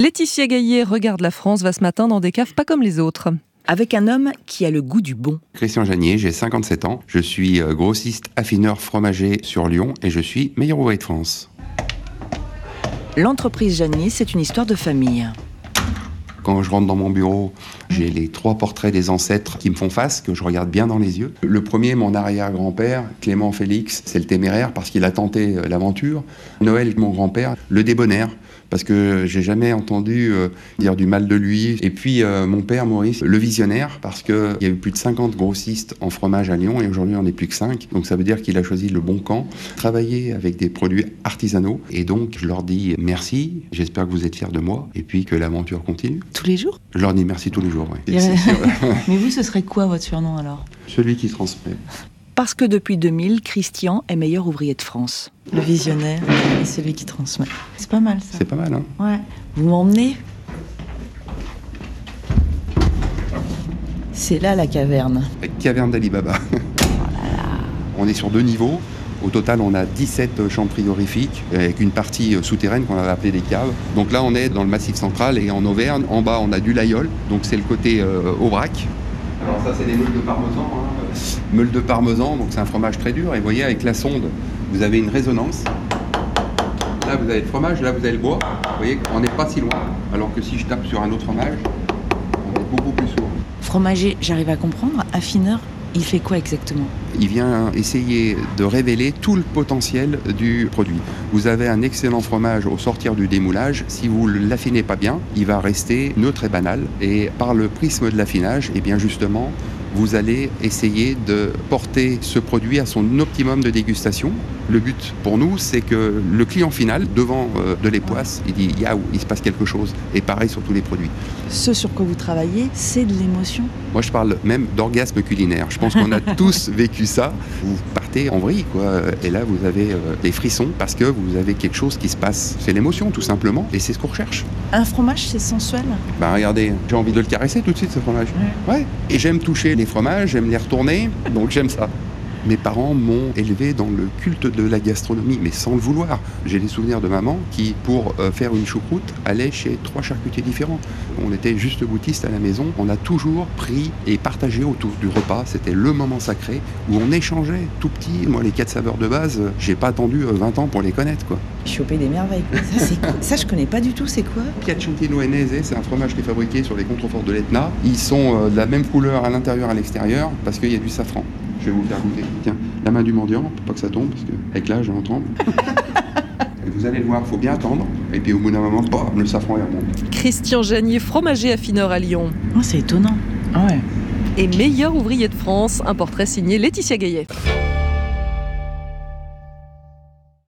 Laetitia Gaillet, Regarde la France, va ce matin dans des caves pas comme les autres. Avec un homme qui a le goût du bon. Christian Janier, j'ai 57 ans, je suis grossiste affineur fromager sur Lyon et je suis meilleur ouvrier de France. L'entreprise Janier, c'est une histoire de famille. Quand je rentre dans mon bureau, j'ai les 3 portraits des ancêtres qui me font face, que je regarde bien dans les yeux. Le premier, mon arrière-grand-père, Clément Félix, c'est le téméraire parce qu'il a tenté l'aventure. Noël, mon grand-père, le débonnaire, parce que j'ai jamais entendu dire du mal de lui. Et puis mon père, Maurice, le visionnaire, parce qu'il y a eu plus de 50 grossistes en fromage à Lyon et aujourd'hui on n'est plus que 5. Donc ça veut dire qu'il a choisi le bon camp, travailler avec des produits artisanaux. Et donc je leur dis merci, j'espère que vous êtes fiers de moi et puis que l'aventure continue. Tous les jours ? Je leur dis merci tous les jours, oui. Mais vous, ce serait quoi votre surnom alors ? Celui qui transmet. Parce que depuis 2000, Christian est meilleur ouvrier de France. Le visionnaire et celui qui transmet. C'est pas mal ça. C'est pas mal, hein ? Ouais. Vous m'emmenez ? C'est là la caverne. La caverne d'Ali Baba. On est sur 2 niveaux. Au total, on a 17 chambres frigorifiques avec une partie souterraine qu'on avait appelée des caves. Donc là, on est dans le Massif central et en Auvergne. En bas, on a du Laïol, donc c'est le côté Aubrac. Alors ça, c'est des meules de parmesan. Meules de parmesan, donc c'est un fromage très dur. Et vous voyez, avec la sonde, vous avez une résonance. Là, vous avez le fromage, là, vous avez le bois. Vous voyez, on n'est pas si loin. Alors que si je tape sur un autre fromage, on est beaucoup plus sourd. Fromager, j'arrive à comprendre. Affineur, il fait quoi exactement ? Il vient essayer de révéler tout le potentiel du produit. Vous avez un excellent fromage au sortir du démoulage. Si vous ne l'affinez pas bien, il va rester neutre et banal. Et par le prisme de l'affinage, eh bien justement, vous allez essayer de porter ce produit à son optimum de dégustation. Le but pour nous, c'est que le client final, devant de l'époisse, il dit « Yaou, il se passe quelque chose ». Et pareil sur tous les produits. Ce sur quoi vous travaillez, c'est de l'émotion ? Moi, je parle même d'orgasme culinaire. Je pense qu'on a tous vécu ça. Vous partez en vrille, quoi. Et là, vous avez des frissons parce que vous avez quelque chose qui se passe. C'est l'émotion, tout simplement. Et c'est ce qu'on recherche. Un fromage, c'est sensuel ? Ben, regardez, j'ai envie de le caresser tout de suite, ce fromage. Ouais. Et j'aime toucher les fromages, j'aime les retourner. Donc, j'aime ça. Mes parents m'ont élevé dans le culte de la gastronomie, mais sans le vouloir. J'ai des souvenirs de maman qui, pour faire une choucroute, allait chez 3 charcutiers différents. On était juste boutistes à la maison. On a toujours pris et partagé autour du repas. C'était le moment sacré où on échangeait tout petit. Moi, les 4 saveurs de base, j'ai pas attendu 20 ans pour les connaître, quoi. Choper des merveilles. Ça, c'est quoi ? Ça, je connais pas du tout. C'est quoi ? Piacentino Enese, c'est un fromage qui est fabriqué sur les contreforts de l'Etna. Ils sont de la même couleur à l'intérieur et à l'extérieur parce qu'il y a du safran. Je vais vous le faire goûter. Tiens, la main du mendiant, pour pas que ça tombe, parce qu'avec l'âge, on tremble. Et vous allez le voir, il faut bien attendre. Et puis au bout d'un moment, bam, le safran est remonté. Christian Janier, fromager affineur à Lyon. Oh, c'est étonnant. Ah ouais. Et meilleur ouvrier de France, un portrait signé Laetitia Gaillet.